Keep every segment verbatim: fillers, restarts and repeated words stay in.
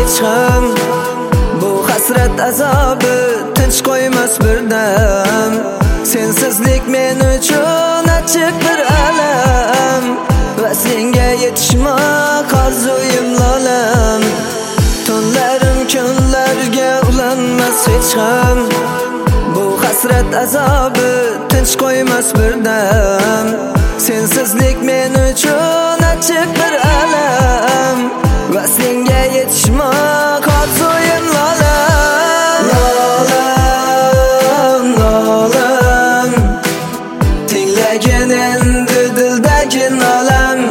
hechqam. Bu hasrat azobi tinch qo'ymas birdan. Sensizlik men uchun achchiq bir alam. Va senga yetishmoq orzuyim lolam. Tunlarim kunlarga ulanmas hechqam. Bu hasrat azobi tinch qo'ymas birdan. Sensizlik men uchun achchiq bir alam. Va senga yetishmoq orzuyim lolam. Lolam, lolam, tinglagin endi dildagi nolam.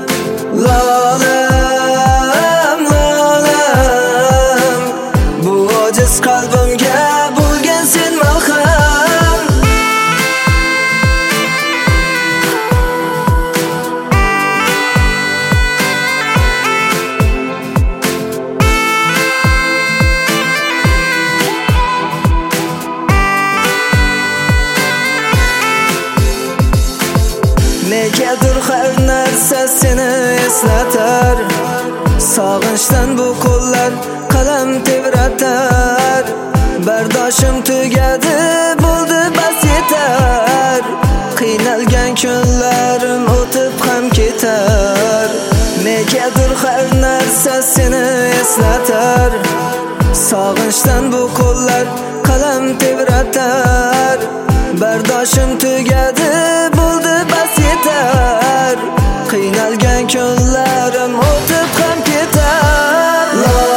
Lolam, lolam, bu ojiz qalbimga bo'lgan sen malham. Negadir har narsa seni eslatar. Sog'inchdan bu qo'llar qalam tebratar. Bardoshim tugadi, bo'ldi bas yetar. Qiynalgan kunlarim o'tib ham ketar. Negadir har narsa seni eslatar. Sog'inchdan bu qo'llar qalam tebratar. Bardoshim tugadi, bo'ldi bas yetar. Qiynalgan kunlarim o'tib ham ketar.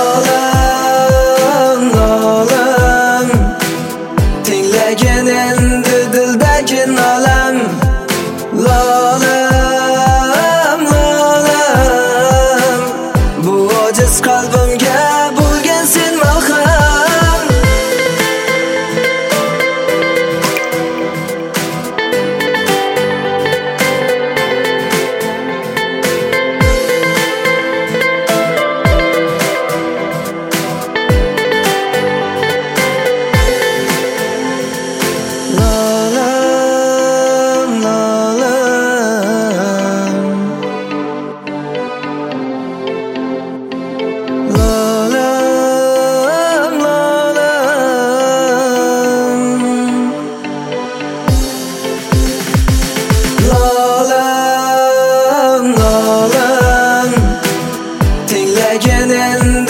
Lolam, lolam, tinglagin endi dildagi nolam. Lolam, lolam, bu ojiz qalbimga bo'lgan sen malham. Lolam, lolam, tinglagin endi